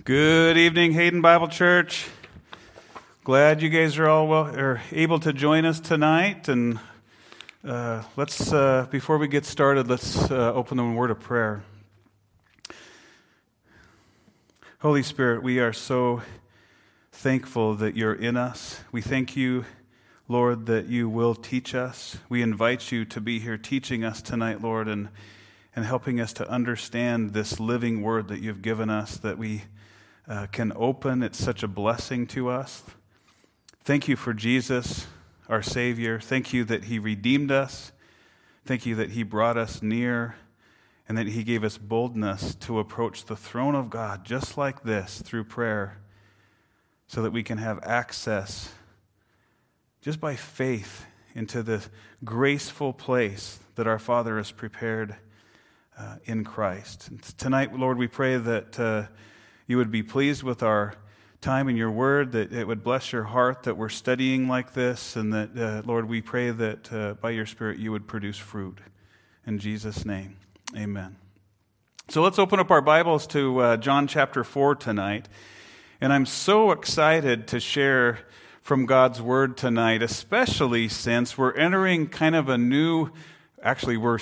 Good evening, Hayden Bible Church. Glad you guys are all are able to join us tonight. And let's before we get started, let's open the word of prayer. Holy Spirit, we are so thankful that you're in us. We thank you, Lord, that you will teach us. We invite you to be here teaching us tonight, Lord, and helping us to understand this living word that you've given us, that we can open. It's such a blessing to us. Thank you for Jesus, our Savior. Thank you that he redeemed us. Thank you that he brought us near and that he gave us boldness to approach the throne of God just like this through prayer so that we can have access just by faith into the graceful place that our Father has prepared in Christ. And tonight, Lord, we pray that you would be pleased with our time in your word, that it would bless your heart that we're studying like this, and that, Lord, we pray that by your Spirit you would produce fruit. In Jesus' name, amen. So let's open up our Bibles to John chapter 4 tonight. And I'm so excited to share from God's word tonight, especially since we're entering kind of a new we're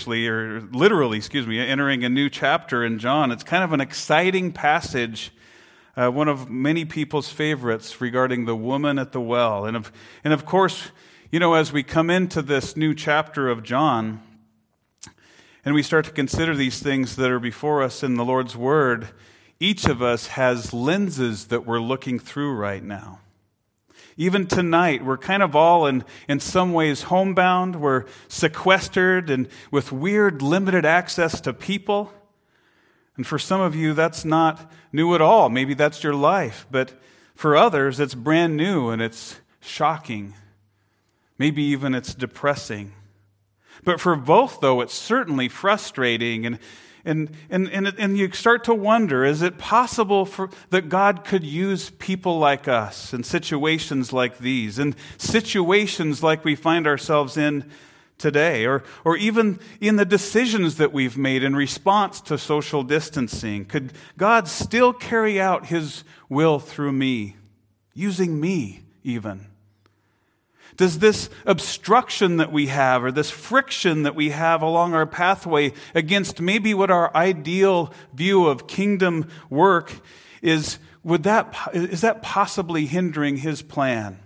literally, entering a new chapter in John. It's kind of an exciting passage, one of many people's favorites regarding the woman at the well. And of course, as we come into this new chapter of John, and we start to consider these things that are before us in the Lord's Word, each of us has lenses that we're looking through right now. Even tonight, we're kind of all in some ways homebound. We're sequestered and with weird limited access to people. And for some of you, that's not new at all. Maybe that's your life. But for others, it's brand new and it's shocking. Maybe even it's depressing. But for both, though, it's certainly frustrating. And you start to wonder, is it possible that God could use people like us in situations like these, in situations like we find ourselves in today, or even in the decisions that we've made in response to social distancing? Could God still carry out his will through me, using me even? Does this obstruction that we have, or this friction that we have along our pathway against maybe what our ideal view of kingdom work is that possibly hindering his plan?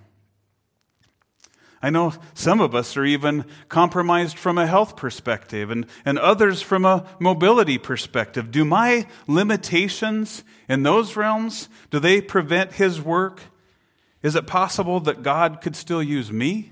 I know some of us are even compromised from a health perspective, and others from a mobility perspective. Do my limitations in those realms, do they prevent his work? Is it possible that God could still use me?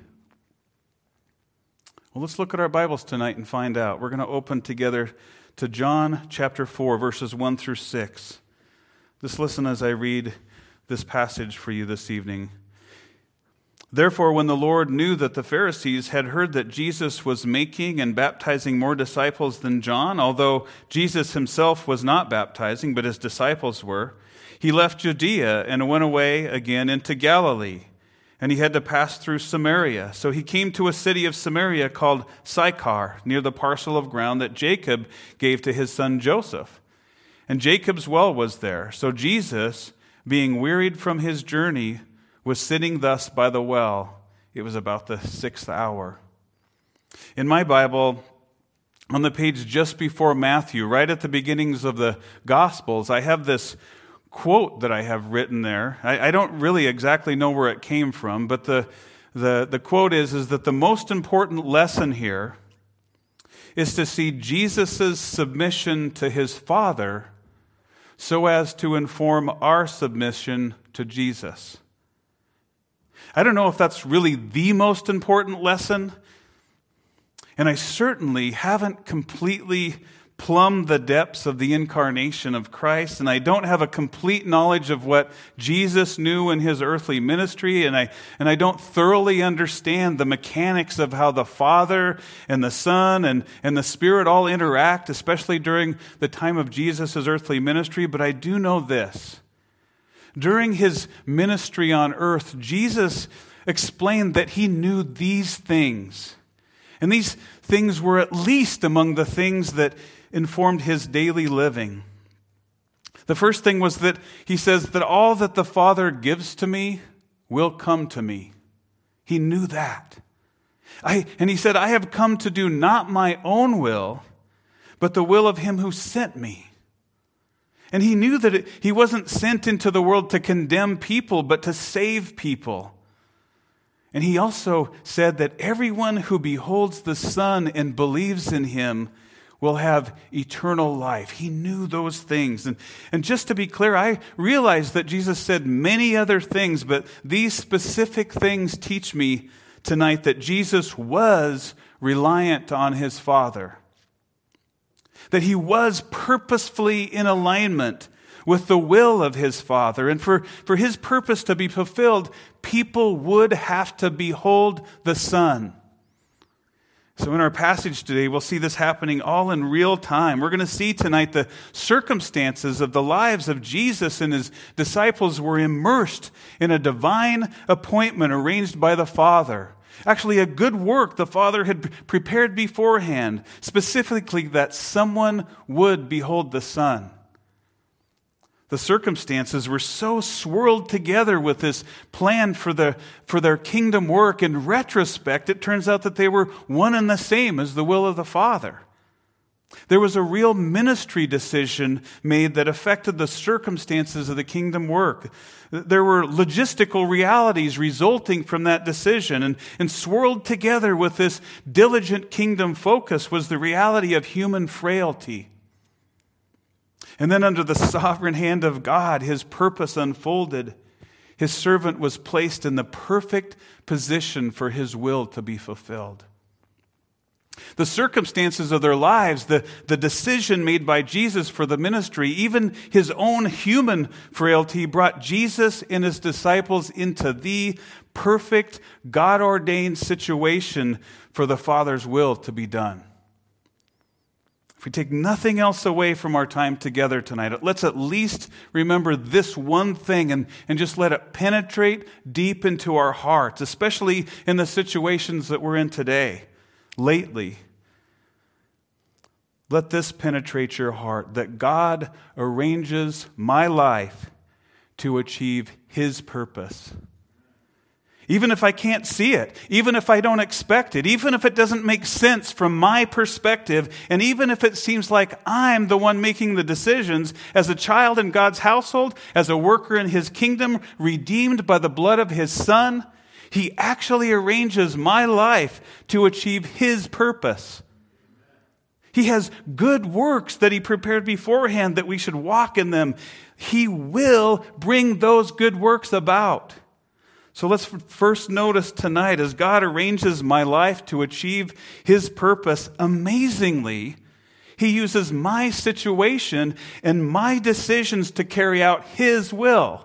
Well, let's look at our Bibles tonight and find out. We're going to open together to John chapter 4, verses 1 through 6. Just listen as I read this passage for you this evening. Therefore, when the Lord knew that the Pharisees had heard that Jesus was making and baptizing more disciples than John, although Jesus himself was not baptizing, but his disciples were, he left Judea and went away again into Galilee, and he had to pass through Samaria. So he came to a city of Samaria called Sychar, near the parcel of ground that Jacob gave to his son Joseph. And Jacob's well was there. So Jesus, being wearied from his journey, was sitting thus by the well. It was about the 6th hour. In my Bible, on the page just before Matthew, right at the beginnings of the Gospels, I have this quote that I have written there. I don't really exactly know where it came from, but the quote is that the most important lesson here is to see Jesus' submission to his Father so as to inform our submission to Jesus. I don't know if that's really the most important lesson, and I certainly haven't completely plumbed the depths of the incarnation of Christ, and I don't have a complete knowledge of what Jesus knew in his earthly ministry, and I don't thoroughly understand the mechanics of how the Father and the Son and the Spirit all interact, especially during the time of Jesus' earthly ministry, but I do know this. During his ministry on earth, Jesus explained that he knew these things. And these things were at least among the things that informed his daily living. The first thing was that he says that all that the Father gives to me will come to me. He knew that. And he said, I have come to do not my own will, but the will of him who sent me. And he knew that he wasn't sent into the world to condemn people, but to save people. And he also said that everyone who beholds the Son and believes in him will have eternal life. He knew those things. And just to be clear, I realize that Jesus said many other things, but these specific things teach me tonight that Jesus was reliant on his Father. That he was purposefully in alignment with the will of his Father. And for his purpose to be fulfilled, people would have to behold the Son. So in our passage today, we'll see this happening all in real time. We're going to see tonight the circumstances of the lives of Jesus and his disciples were immersed in a divine appointment arranged by the Father. Actually, a good work the Father had prepared beforehand, specifically that someone would behold the Son. The circumstances were so swirled together with this plan for their kingdom work. In retrospect, it turns out that they were one and the same as the will of the Father. There was a real ministry decision made that affected the circumstances of the kingdom work. There were logistical realities resulting from that decision. And swirled together with this diligent kingdom focus was the reality of human frailty. And then under the sovereign hand of God, his purpose unfolded. His servant was placed in the perfect position for his will to be fulfilled. The circumstances of their lives, the decision made by Jesus for the ministry, even his own human frailty brought Jesus and his disciples into the perfect, God-ordained situation for the Father's will to be done. If we take nothing else away from our time together tonight, let's at least remember this one thing and just let it penetrate deep into our hearts, especially in the situations that we're in today, lately. Let this penetrate your heart, that God arranges my life to achieve his purpose. Even if I can't see it, even if I don't expect it, even if it doesn't make sense from my perspective, and even if it seems like I'm the one making the decisions, as a child in God's household, as a worker in his kingdom, redeemed by the blood of his Son, he actually arranges my life to achieve his purpose. He has good works that he prepared beforehand that we should walk in them. He will bring those good works about. So let's first notice tonight, as God arranges my life to achieve his purpose, amazingly, he uses my situation and my decisions to carry out his will.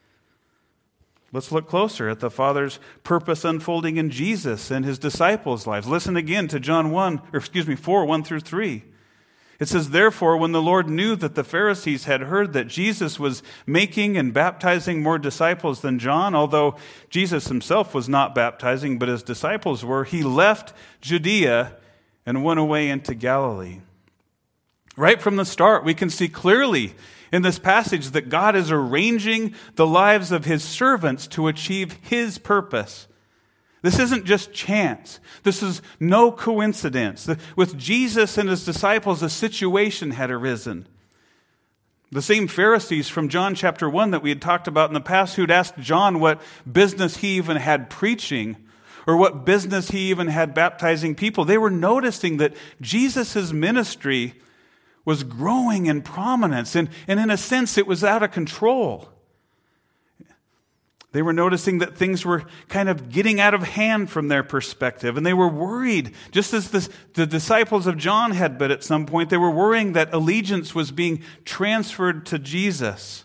Let's look closer at the Father's purpose unfolding in Jesus and his disciples' lives. Listen again to John 4, 1 through 3. It says, therefore, when the Lord knew that the Pharisees had heard that Jesus was making and baptizing more disciples than John, although Jesus himself was not baptizing, but his disciples were, he left Judea and went away into Galilee. Right from the start, we can see clearly in this passage that God is arranging the lives of his servants to achieve his purpose. This isn't just chance. This is no coincidence. With Jesus and his disciples, a situation had arisen. The same Pharisees from John chapter 1 that we had talked about in the past, who'd asked John what business he even had preaching, or what business he even had baptizing people, they were noticing that Jesus' ministry was growing in prominence, and in a sense it was out of control. They were noticing that things were kind of getting out of hand from their perspective, and they were worried, just as the disciples of John had been at some point. They were worrying that allegiance was being transferred to Jesus.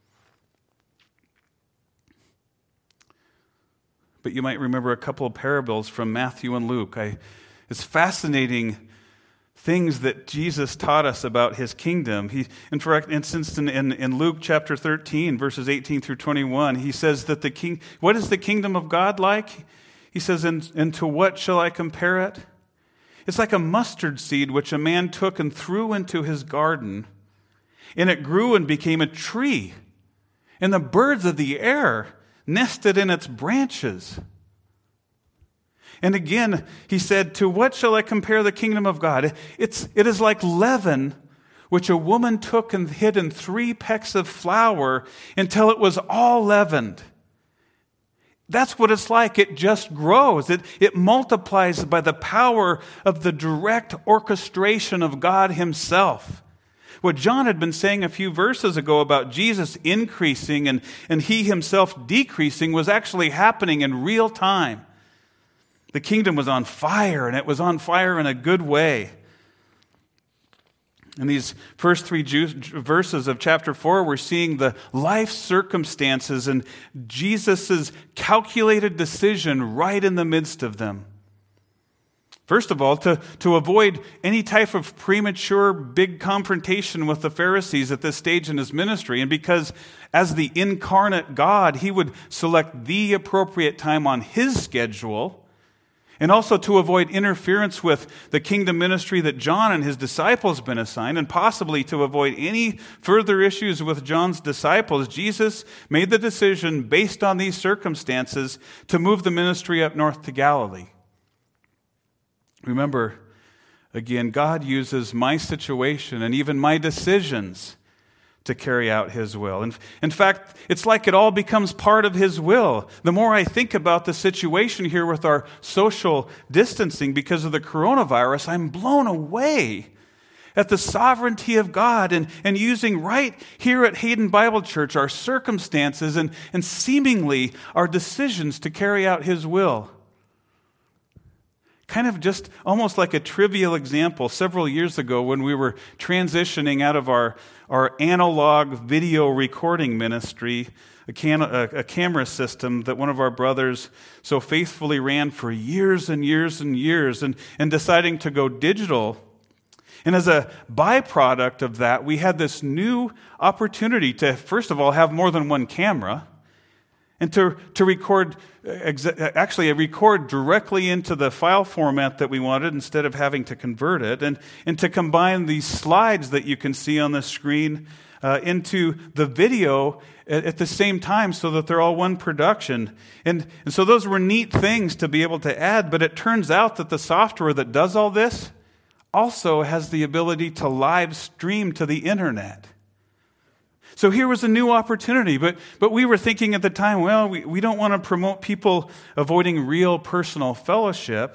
But you might remember a couple of parables from Matthew and Luke. It's fascinating things that Jesus taught us about his kingdom. For instance, in Luke chapter 13, verses 18 through 21, he says that what is the kingdom of God like? He says, and to what shall I compare it? It's like a mustard seed which a man took and threw into his garden. and it grew and became a tree, and the birds of the air nested in its branches. And again, he said, to what shall I compare the kingdom of God? It is like leaven, which a woman took and hid in 3 pecks of flour until it was all leavened. That's what it's like. It just grows. It multiplies by the power of the direct orchestration of God himself. What John had been saying a few verses ago about Jesus increasing and he himself decreasing was actually happening in real time. The kingdom was on fire, and it was on fire in a good way. In these first 3 verses of chapter 4, we're seeing the life circumstances and Jesus' calculated decision right in the midst of them. First of all, to avoid any type of premature big confrontation with the Pharisees at this stage in his ministry, and because as the incarnate God, he would select the appropriate time on his schedule, and also to avoid interference with the kingdom ministry that John and his disciples have been assigned, and possibly to avoid any further issues with John's disciples, Jesus made the decision based on these circumstances to move the ministry up north to Galilee. Remember, again, God uses my situation and even my decisions to carry out his will. And in fact, it's like it all becomes part of his will. The more I think about the situation here with our social distancing because of the coronavirus, I'm blown away at the sovereignty of God and using right here at Hayden Bible Church our circumstances and seemingly our decisions to carry out his will. Kind of just almost like a trivial example, several years ago when we were transitioning out of our analog video recording ministry, a camera system that one of our brothers so faithfully ran for years and years and years, and deciding to go digital. And as a byproduct of that, we had this new opportunity to, first of all, have more than one camera, and to record, record directly into the file format that we wanted instead of having to convert it, and to combine these slides that you can see on the screen into the video at the same time so that they're all one production. And so those were neat things to be able to add, but it turns out that the software that does all this also has the ability to live stream to the internet. So here was a new opportunity, but we were thinking at the time, well, we don't want to promote people avoiding real personal fellowship,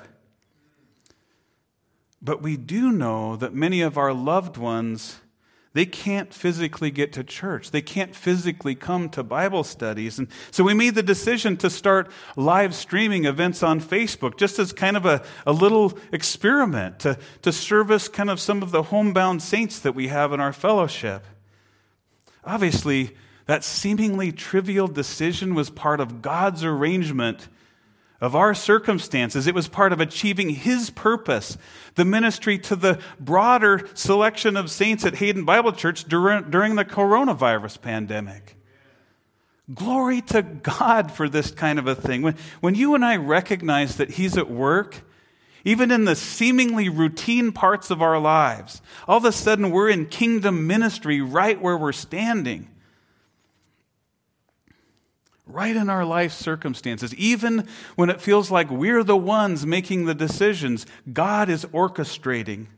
but we do know that many of our loved ones, they can't physically get to church. They can't physically come to Bible studies. And so we made the decision to start live streaming events on Facebook, just as kind of a little experiment to service kind of some of the homebound saints that we have in our fellowship. Obviously, that seemingly trivial decision was part of God's arrangement of our circumstances. It was part of achieving his purpose, the ministry to the broader selection of saints at Hayden Bible Church during the coronavirus pandemic. Glory to God for this kind of a thing. When you and I recognize that he's at work, even in the seemingly routine parts of our lives, all of a sudden we're in kingdom ministry right where we're standing. Right in our life circumstances. Even when it feels like we're the ones making the decisions, God is orchestrating.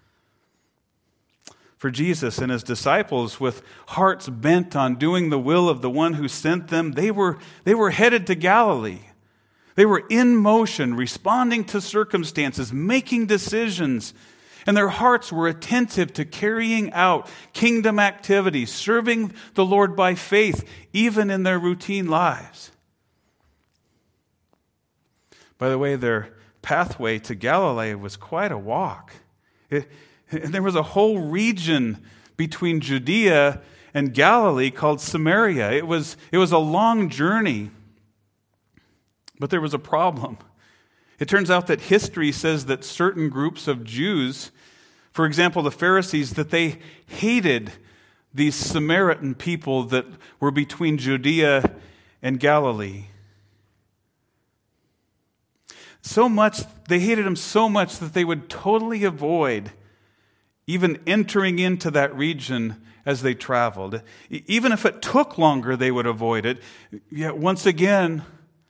For Jesus and his disciples, with hearts bent on doing the will of the one who sent them, they were headed to Galilee. They were in motion, responding to circumstances, making decisions, and their hearts were attentive to carrying out kingdom activities, serving the Lord by faith, even in their routine lives. By the way, their pathway to Galilee was quite a walk. And there was a whole region between Judea and Galilee called Samaria. It was a long journey. But there was a problem. It turns out that history says that certain groups of Jews, for example, the Pharisees, that they hated these Samaritan people that were between Judea and Galilee. So much, they hated them so much that they would totally avoid even entering into that region as they traveled. Even if it took longer, they would avoid it. Yet once again,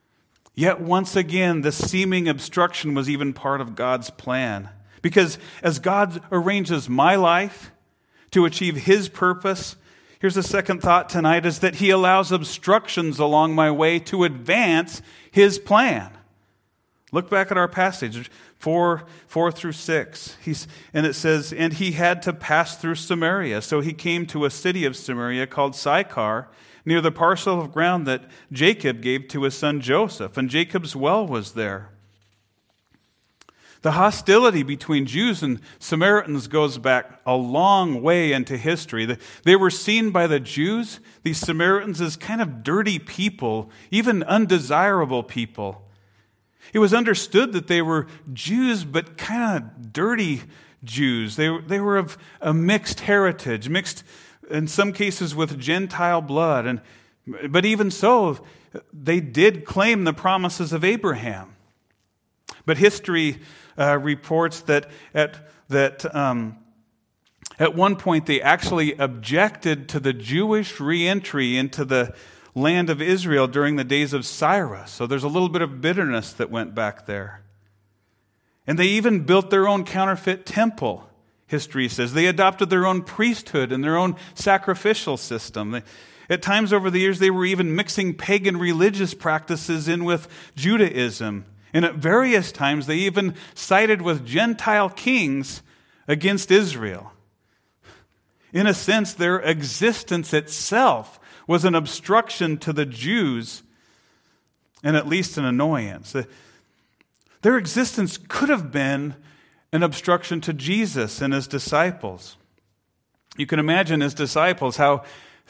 the seeming obstruction was even part of God's plan. Because as God arranges my life to achieve His purpose, here's a second thought tonight, is that He allows obstructions along my way to advance His plan. Look back at our passage, 4 through 6. And it says, and he had to pass through Samaria. So he came to a city of Samaria called Sychar, near the parcel of ground that Jacob gave to his son Joseph. And Jacob's well was there. The hostility between Jews and Samaritans goes back a long way into history. They were seen by the Jews, these Samaritans, as kind of dirty people, even undesirable people. It was understood that they were Jews, but kind of dirty Jews. They were of a mixed heritage, mixed in some cases with Gentile blood. But even so, they did claim the promises of Abraham. But history reports that at one point they actually objected to the Jewish reentry into the land of Israel during the days of Cyrus. So there's a little bit of bitterness that went back there. And they even built their own counterfeit temple, history says. They adopted their own priesthood and their own sacrificial system. At times over the years, they were even mixing pagan religious practices in with Judaism. And at various times, they even sided with Gentile kings against Israel. In a sense, their existence itself was an obstruction to the Jews, and at least an annoyance. Their existence could have been an obstruction to Jesus and His disciples. You can imagine His disciples, how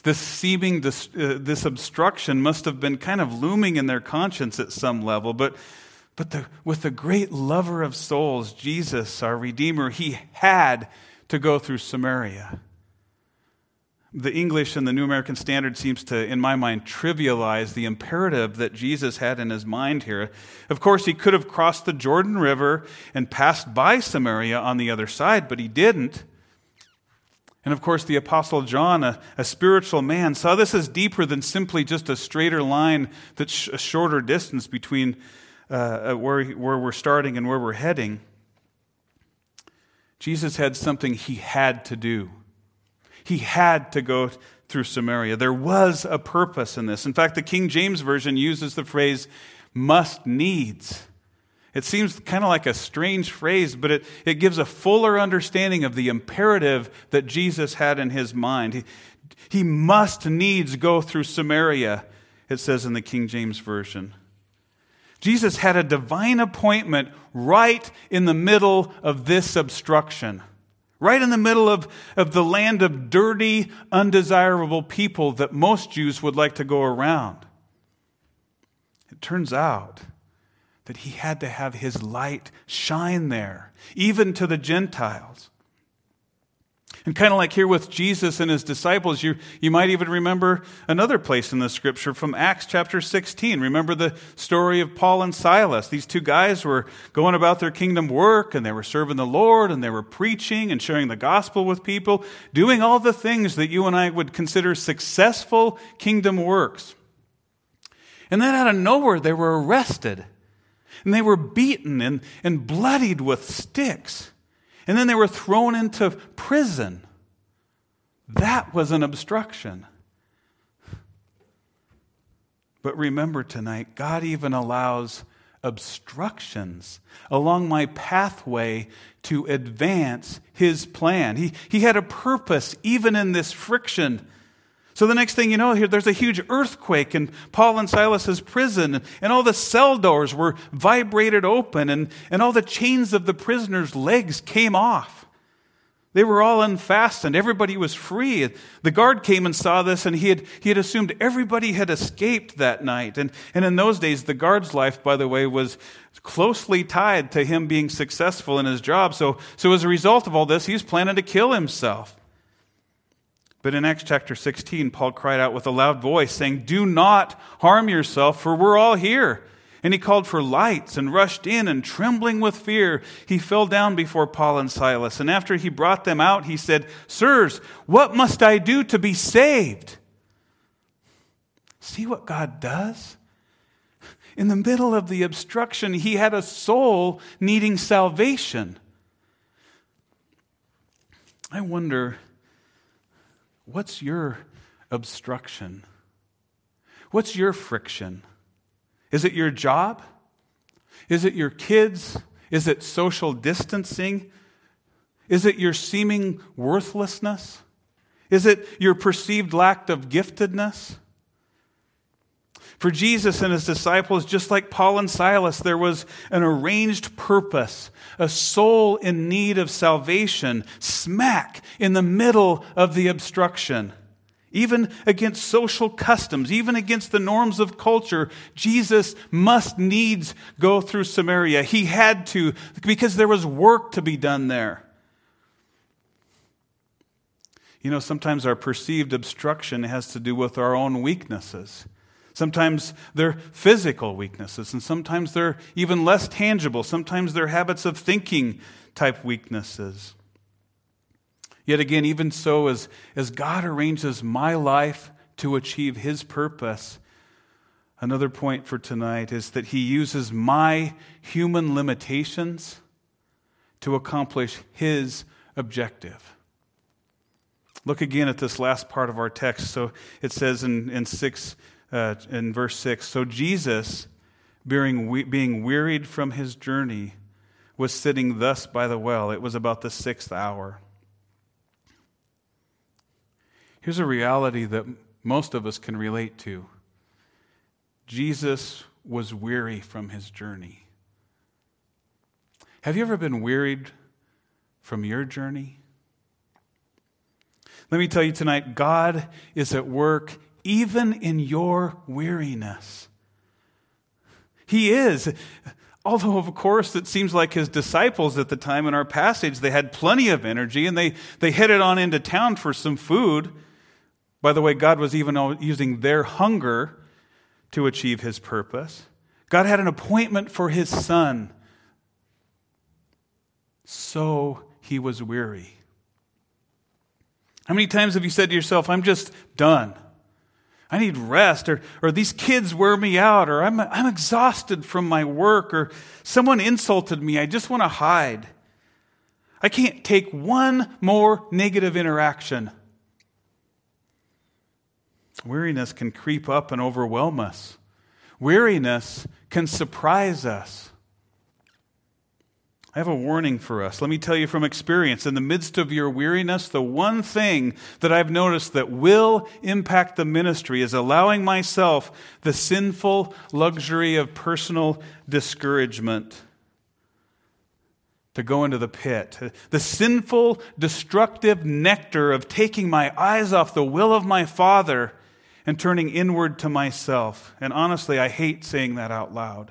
this obstruction must have been kind of looming in their conscience at some level. But with the great lover of souls, Jesus, our Redeemer, He had to go through Samaria. The English and the New American Standard seems to, in my mind, trivialize the imperative that Jesus had in His mind here. Of course, He could have crossed the Jordan River and passed by Samaria on the other side, but He didn't. And of course, the Apostle John, a spiritual man, saw this as deeper than simply just a straighter line that's a shorter distance between where we're starting and where we're heading. Jesus had something He had to do. He had to go through Samaria. There was a purpose in this. In fact, the King James Version uses the phrase, must needs. It seems kind of like a strange phrase, but it gives a fuller understanding of the imperative that Jesus had in His mind. He must needs go through Samaria, it says in the King James Version. Jesus had a divine appointment right in the middle of this obstruction. Right in the middle of the land of dirty, undesirable people that most Jews would like to go around. It turns out that He had to have His light shine there, even to the Gentiles. And kind of like here with Jesus and His disciples, you might even remember another place in the Scripture from Acts chapter 16. Remember the story of Paul and Silas. These two guys were going about their kingdom work, and they were serving the Lord, and they were preaching and sharing the gospel with people, doing all the things that you and I would consider successful kingdom works. And then out of nowhere, they were arrested, and they were beaten and bloodied with sticks. And then they were thrown into prison. That was an obstruction. But remember tonight, God even allows obstructions along my pathway to advance His plan. He had a purpose even in this friction. So the next thing you know, here there's a huge earthquake in Paul and Silas's prison, and all the cell doors were vibrated open, and all the chains of the prisoners' legs came off. They were all unfastened. Everybody was free. The guard came and saw this, and he had assumed everybody had escaped that night. And in those days, the guard's life, by the way, was closely tied to him being successful in his job. So as a result of all this, he was planning to kill himself. But in Acts chapter 16, Paul cried out with a loud voice, saying, "Do not harm yourself, for we're all here." And he called for lights and rushed in, and trembling with fear, he fell down before Paul and Silas. And after he brought them out, he said, "Sirs, what must I do to be saved?" See what God does? In the middle of the obstruction, he had a soul needing salvation. I wonder, what's your obstruction? What's your friction? Is it your job? Is it your kids? Is it social distancing? Is it your seeming worthlessness? Is it your perceived lack of giftedness? For Jesus and his disciples, just like Paul and Silas, there was an arranged purpose, a soul in need of salvation, smack in the middle of the obstruction. Even against social customs, even against the norms of culture, Jesus must needs go through Samaria. He had to, because there was work to be done there. You know, sometimes our perceived obstruction has to do with our own weaknesses. Sometimes they're physical weaknesses, and sometimes they're even less tangible. Sometimes they're habits of thinking type weaknesses. Yet again, even so, as God arranges my life to achieve his purpose, another point for tonight is that he uses my human limitations to accomplish his objective. Look again at this last part of our text. So it says in verse 6, "So Jesus, being wearied from his journey, was sitting thus by the well." It was about the 6th hour. Here's a reality that most of us can relate to. Jesus was weary from his journey. Have you ever been wearied from your journey? Let me tell you tonight, God is at work even in your weariness. He is. Although, of course, it seems like his disciples at the time in our passage, they had plenty of energy and they headed on into town for some food. By the way, God was even using their hunger to achieve his purpose. God had an appointment for his son. So he was weary. How many times have you said to yourself, "I'm just done. I need rest," or "these kids wear me out," or I'm exhausted from my work," or "someone insulted me, I just want to hide. I can't take one more negative interaction." Weariness can creep up and overwhelm us. Weariness can surprise us. I have a warning for us. Let me tell you from experience. In the midst of your weariness, the one thing that I've noticed that will impact the ministry is allowing myself the sinful luxury of personal discouragement to go into the pit. The sinful, destructive nectar of taking my eyes off the will of my Father and turning inward to myself. And honestly, I hate saying that out loud.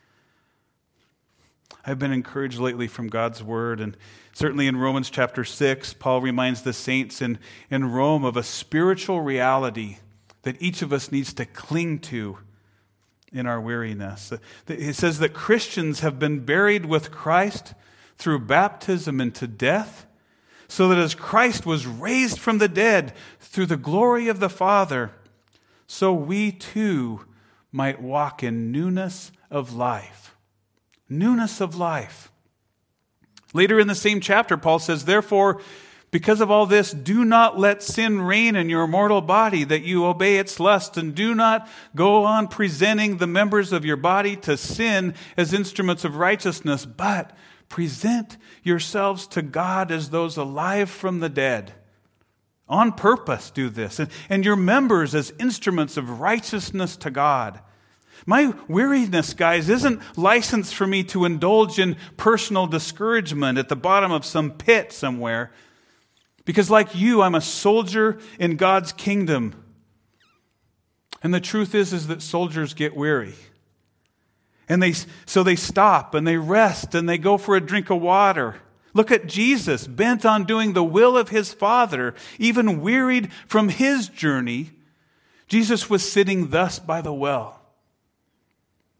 I've been encouraged lately from God's Word, and certainly in Romans chapter 6, Paul reminds the saints in Rome of a spiritual reality that each of us needs to cling to in our weariness. It says that Christians have been buried with Christ through baptism into death, so that as Christ was raised from the dead through the glory of the Father, so we too might walk in newness of life. Newness of life. Later in the same chapter, Paul says, "Therefore, because of all this, do not let sin reign in your mortal body, that you obey its lust, and do not go on presenting the members of your body to sin as instruments of righteousness, but present yourselves to God as those alive from the dead." On purpose do this. And your members as instruments of righteousness to God. My weariness, guys, isn't license for me to indulge in personal discouragement at the bottom of some pit somewhere. Because like you, I'm a soldier in God's kingdom. And the truth is that soldiers get weary. And so they stop and they rest and they go for a drink of water. Look at Jesus, bent on doing the will of his Father, even wearied from his journey. Jesus was sitting thus by the well.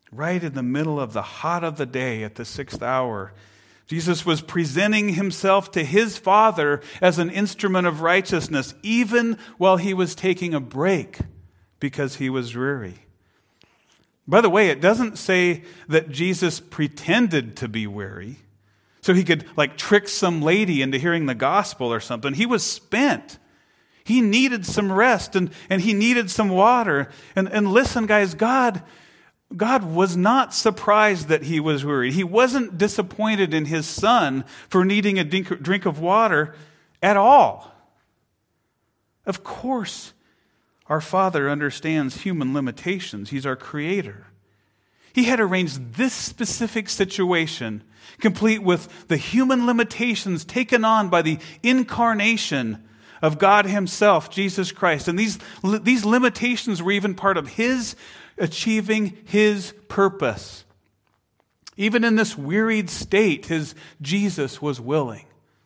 right in the middle of the hot of the day at the 6th hour, Jesus was presenting himself to his Father as an instrument of righteousness, even while he was taking a break because he was weary. By the way, it doesn't say that Jesus pretended to be weary so he could trick some lady into hearing the gospel or something. He was spent. He needed some rest and he needed some water. And listen, guys, God was not surprised that he was weary. He wasn't disappointed in his Son for needing a drink of water at all. Of course, our Father understands human limitations. He's our Creator. He had arranged this specific situation, complete with the human limitations taken on by the incarnation of God himself, Jesus Christ. And these limitations were even part of his achieving his purpose. Even in this wearied state, his Jesus was willing.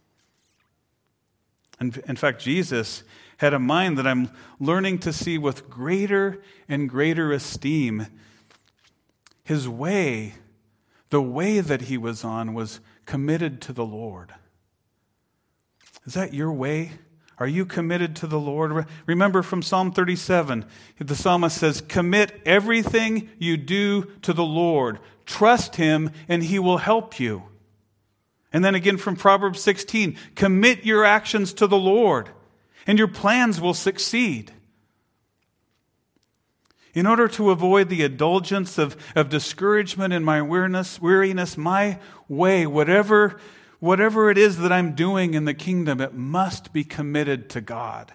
And in fact, Jesus had a mind that I'm learning to see with greater and greater esteem. His way, the way that he was on, was committed to the Lord. Is that your way? Are you committed to the Lord? Remember from Psalm 37, the psalmist says, "Commit everything you do to the Lord. Trust him and he will help you." And then again from Proverbs 16, "Commit your actions to the Lord and your plans will succeed." In order to avoid the indulgence of discouragement in my weariness, my way, whatever it is that I'm doing in the kingdom, it must be committed to God.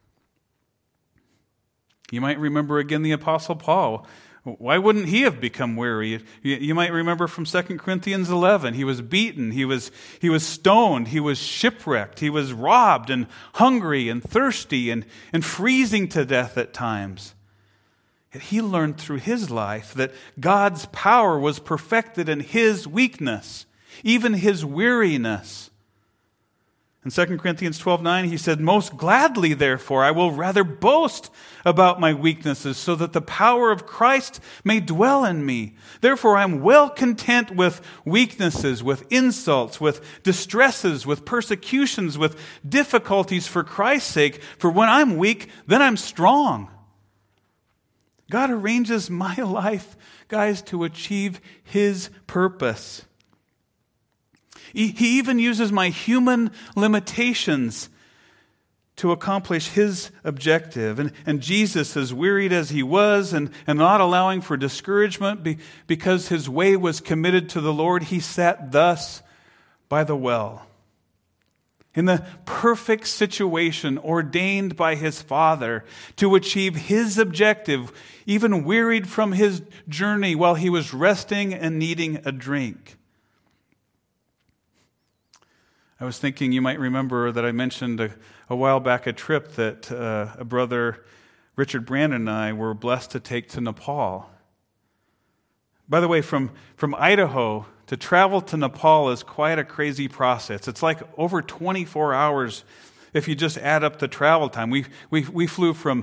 You might remember again the Apostle Paul. Why wouldn't he have become weary? You might remember from 2 Corinthians 11. He was beaten, he was stoned, he was shipwrecked, he was robbed and hungry and thirsty and freezing to death at times. Yet he learned through his life that God's power was perfected in his weakness, even his weariness. In 2 Corinthians 12:9, he said, "Most gladly, therefore, I will rather boast about my weaknesses, so that the power of Christ may dwell in me. Therefore, I am well content with weaknesses, with insults, with distresses, with persecutions, with difficulties for Christ's sake. For when I'm weak, then I'm strong." God arranges my life, guys, to achieve his purpose. He even uses my human limitations to accomplish his objective. And Jesus, as wearied as he was and not allowing for discouragement because his way was committed to the Lord, he sat thus by the well. In the perfect situation ordained by his Father to achieve his objective, even wearied from his journey while he was resting and needing a drink. I was thinking, you might remember that I mentioned a while back a trip that a brother, Richard Brandon, and I were blessed to take to Nepal. By the way, from Idaho to travel to Nepal is quite a crazy process. It's like over 24 hours if you just add up the travel time. We flew from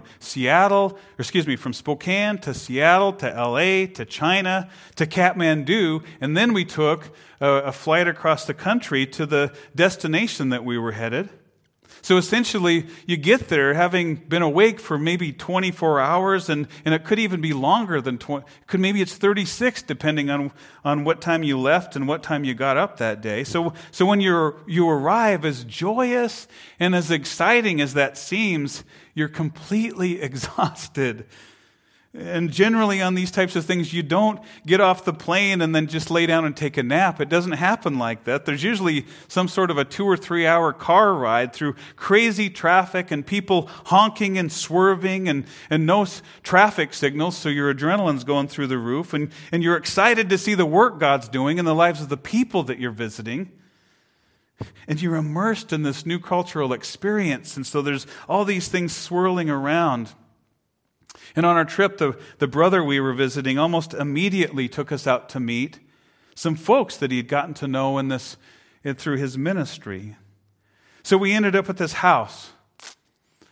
Spokane to Seattle to LA to China to Kathmandu, and then we took a flight across the country to the destination that we were headed. So essentially, you get there having been awake for maybe 24 hours, and it could even be longer than 20. Maybe it's 36, depending on what time you left and what time you got up that day. So when you arrive, as joyous and as exciting as that seems, you're completely exhausted. And generally on these types of things, you don't get off the plane and then just lay down and take a nap. It doesn't happen like that. There's usually some sort of a 2 or 3 hour car ride through crazy traffic and people honking and swerving and no traffic signals, so your adrenaline's going through the roof, and you're excited to see the work God's doing in the lives of the people that you're visiting. And you're immersed in this new cultural experience, and so there's all these things swirling around. And on our trip, the brother we were visiting almost immediately took us out to meet some folks that he'd gotten to know through his ministry. So we ended up at this house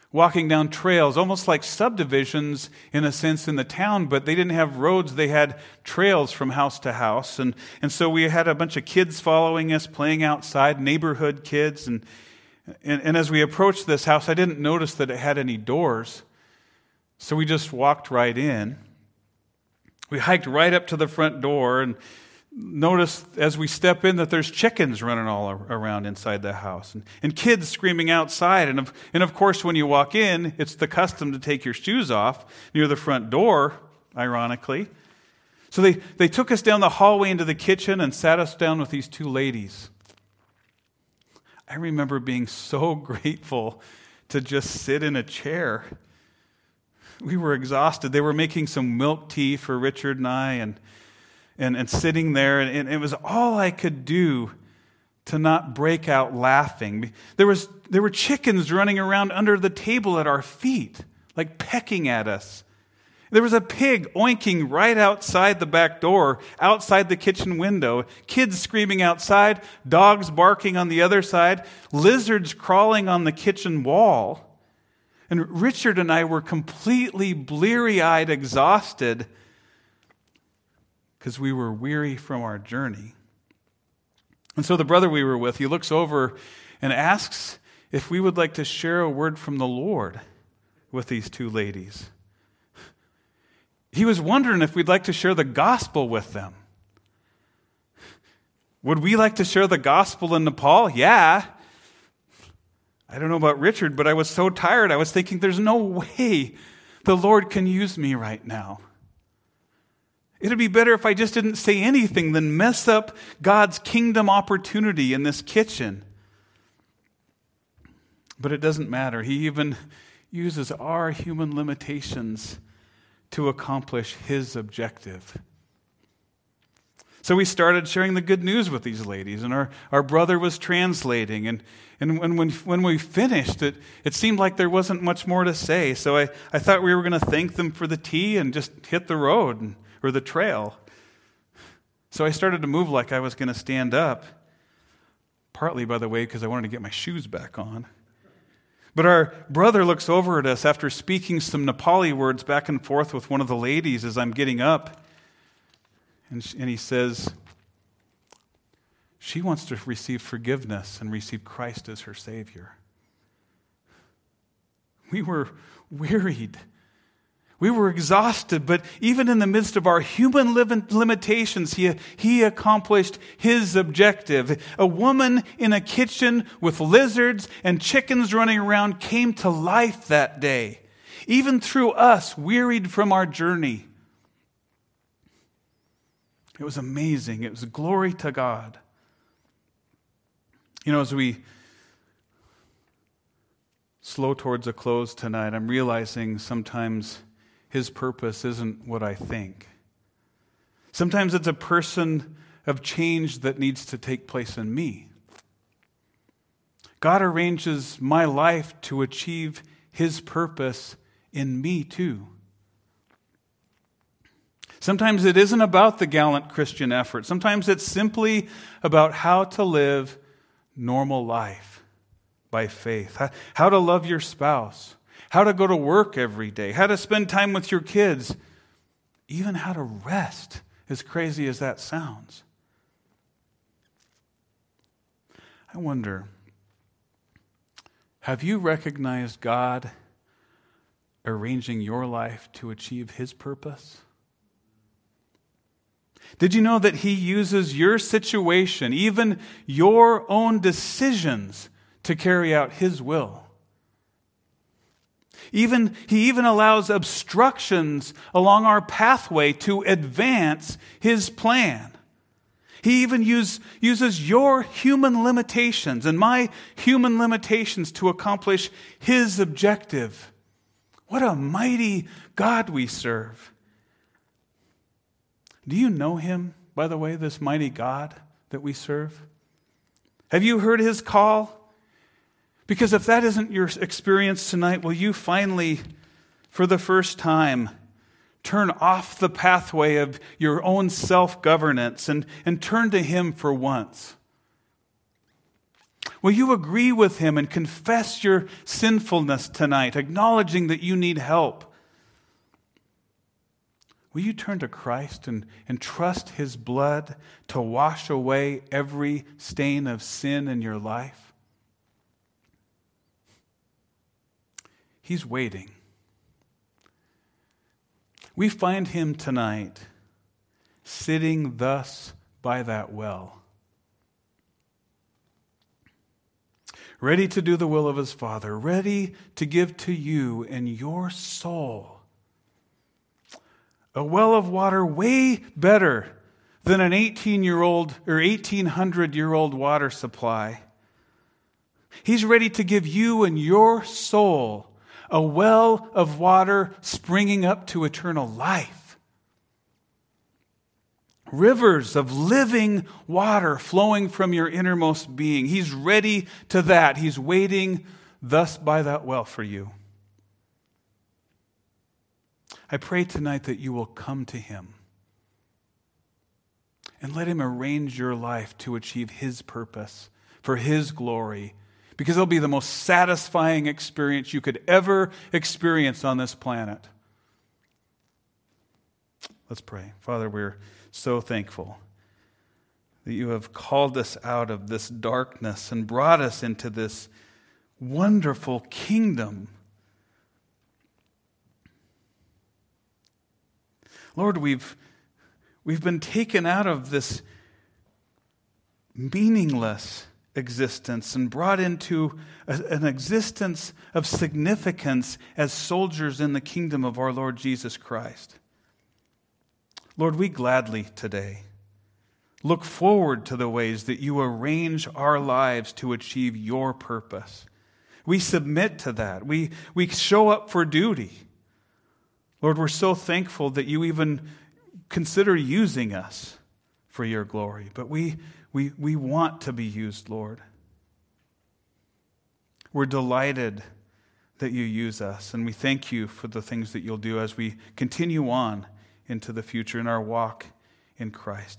walking down trails, almost like subdivisions in a sense in the town, but they didn't have roads. They had trails from house to house. And so we had a bunch of kids following us, playing outside, neighborhood kids. And as we approached this house, I didn't notice that it had any doors. So we just walked right in. We hiked right up to the front door and noticed as we step in that there's chickens running all around inside the house and kids screaming outside. And of course, when you walk in, it's the custom to take your shoes off near the front door, ironically. So they took us down the hallway into the kitchen and sat us down with these two ladies. I remember being so grateful to just sit in a chair. We were exhausted. They were making some milk tea for Richard and I and sitting there, and it was all I could do to not break out laughing. There were chickens running around under the table at our feet, like pecking at us. There was a pig oinking right outside the back door, outside the kitchen window, kids screaming outside, dogs barking on the other side, lizards crawling on the kitchen wall. And Richard and I were completely bleary-eyed, exhausted, because we were weary from our journey. And so the brother we were with, he looks over and asks if we would like to share a word from the Lord with these two ladies. He was wondering if we'd like to share the gospel with them. Would we like to share the gospel in Nepal? Yeah. I don't know about Richard, but I was so tired. I was thinking, there's no way the Lord can use me right now. It'd be better if I just didn't say anything than mess up God's kingdom opportunity in this kitchen. But it doesn't matter. He even uses our human limitations to accomplish His objective. So we started sharing the good news with these ladies, and our brother was translating. And when we finished, it seemed like there wasn't much more to say. So I thought we were going to thank them for the tea and just hit the road or the trail. So I started to move like I was going to stand up, partly, by the way, because I wanted to get my shoes back on. But our brother looks over at us after speaking some Nepali words back and forth with one of the ladies as I'm getting up. And he says, she wants to receive forgiveness and receive Christ as her Savior. We were wearied. We were exhausted, but even in the midst of our human limitations, he accomplished his objective. A woman in a kitchen with lizards and chickens running around came to life that day, even through us, wearied from our journey. It was amazing. It was glory to God. You know, as we slow towards a close tonight, I'm realizing sometimes His purpose isn't what I think. Sometimes it's a person of change that needs to take place in me. God arranges my life to achieve His purpose in me too. Sometimes it isn't about the gallant Christian effort. Sometimes it's simply about how to live normal life by faith. How to love your spouse. How to go to work every day. How to spend time with your kids. Even how to rest, as crazy as that sounds. I wonder, have you recognized God arranging your life to achieve His purpose? Did you know that He uses your situation, even your own decisions, to carry out His will? He even allows obstructions along our pathway to advance His plan. He even uses your human limitations and my human limitations to accomplish His objective. What a mighty God we serve. Do you know Him, by the way, this mighty God that we serve? Have you heard His call? Because if that isn't your experience tonight, will you finally, for the first time, turn off the pathway of your own self-governance and turn to Him for once? Will you agree with him and confess your sinfulness tonight, acknowledging that you need help? Will you turn to Christ and trust his blood to wash away every stain of sin in your life? He's waiting. We find him tonight sitting thus by that well, ready to do the will of his Father, ready to give to you and your soul a well of water way better than an 18-year-old or 1800-year-old water supply. He's ready to give you and your soul a well of water springing up to eternal life. Rivers of living water flowing from your innermost being. He's ready to that. He's waiting thus by that well for you. I pray tonight that you will come to him and let him arrange your life to achieve his purpose for his glory, because it'll be the most satisfying experience you could ever experience on this planet. Let's pray. Father, we're so thankful that you have called us out of this darkness and brought us into this wonderful kingdom. Lord, we've been taken out of this meaningless existence and brought into an existence of significance as soldiers in the kingdom of our Lord Jesus Christ. Lord, we gladly today look forward to the ways that you arrange our lives to achieve your purpose. We submit to that. We show up for duty. Lord, we're so thankful that you even consider using us for your glory. But we want to be used, Lord. We're delighted that you use us, and we thank you for the things that you'll do as we continue on into the future in our walk in Christ.